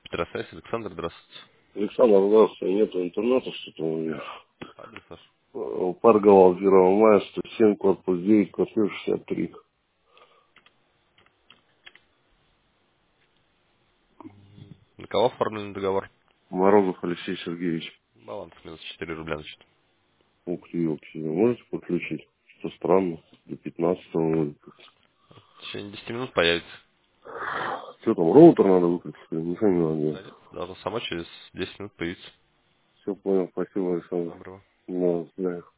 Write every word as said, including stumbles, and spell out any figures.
Петросвязь, Александр, здравствуйте. Александр, здравствуйте. Нету интернета, что-то у меня. Адрес ваш? Э, Парк Галал, первого мая, сто семь, корпус девять, квартира шестьдесят три. На кого оформлен договор? Морозов Алексей Сергеевич. Баланс минус четыре рубля, значит. Ух ты, елки, можете подключить? Что странно, до пятнадцатого вроде как. В течение десяти минут появится. Что там, роутер надо выключить? Я не понимаю. Да нет, должно само через десять минут появиться. Все понял, спасибо, Александр. Доброго. Да, да.